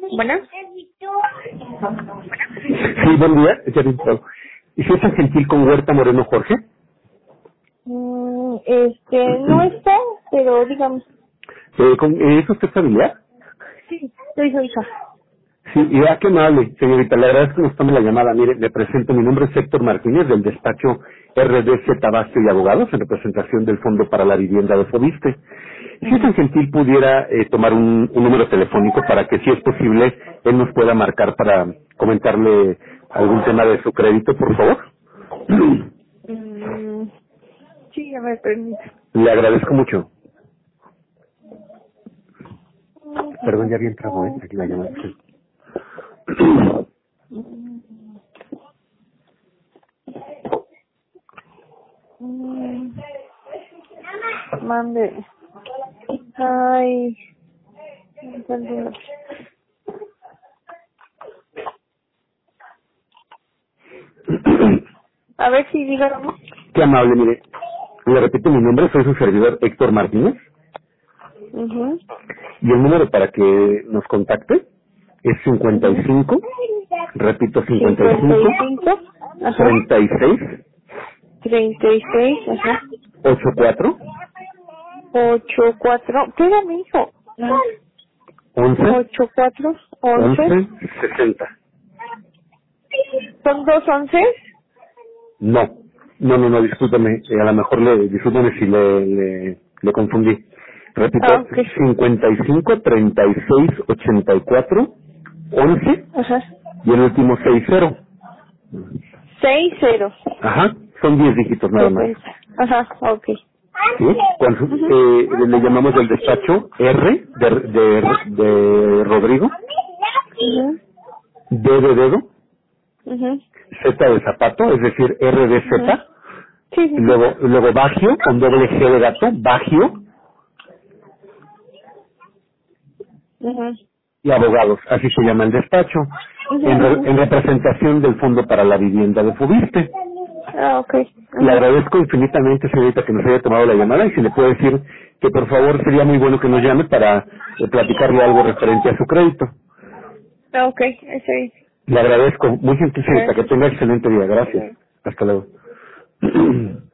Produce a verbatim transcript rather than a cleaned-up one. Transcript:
Bueno. Sí, buen día. Ya listo. ¿Y si es tan gentil con Huerta Moreno Jorge? Mm, este, no está, pero digamos. Eh, con, eh, ¿Es usted familiar? Sí, soy su hija. Sí, y a qué amable, señorita. Le agradezco que nos tome la llamada. Mire, le presento. Mi nombre es Héctor Martínez, del despacho R D Z Basque y Abogados, en representación del Fondo para la Vivienda de Fobiste. Si es tan Ajá. gentil, pudiera eh, tomar un, un número telefónico para que, si es posible, él nos pueda marcar para comentarle algún tema de su crédito, por favor. Mm, sí, a ver, permítame. Le agradezco mucho. Perdón, ya bien trago, ¿eh? Aquí la llamada. Mm, mande. Ay. perdón. A ver si dígame. Qué amable, mire. Le repito mi nombre, soy su servidor Héctor Martínez. Mhm. Y el número para que nos contacte es cincuenta y Mhm. cinco, repito, cincuenta y cincuenta cinco, y cinco. Ajá. treinta y seis, treinta y seis. Ajá. ochenta y cuatro, ocho cuatro. ¿Qué era mi hijo? once, ocho cuatro once. once, sesenta. ¿Son dos once? No, no, no, no, discúlpeme, eh, a lo mejor le, discúlpeme si le, le, le confundí. Ah, Repito, ok. cincuenta y cinco, treinta y seis, ochenta y cuatro, once Ajá. y el último seis cero. seis cero. Ajá, son diez dígitos nada más. sesenta. Ajá, ok. ¿Sí? Cuando, Ujú. eh, le llamamos del despacho R de, de, de Rodrigo, Ujú. D de dedo, Ujú. Z de zapato, es decir, R de Ujú. Z, Sí, y sí, sí. luego, luego Bagio, con doble G de gato, Bagio, Ujú. y abogados, así se llama el despacho, Ujú, en, re- ujú. en representación del Fondo para la Vivienda de Fubiste. Ah, ok. Le Ujú. agradezco infinitamente, señorita, que nos haya tomado la llamada, y si le puedo decir que por favor sería muy bueno que nos llame para eh, platicarle algo referente a su crédito. Ah, ok, está bien. Le agradezco. Muy gentil, señorita. Que Gracias. tenga excelente día. Hasta Gracias. luego. Hasta luego.